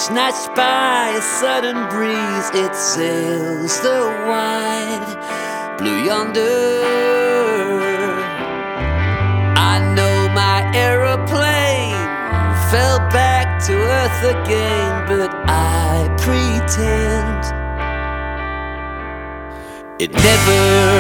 snatched by a sudden breeze, it sails the wide blue yonder. I know my aeroplane fell back to earth again, but I pretend it never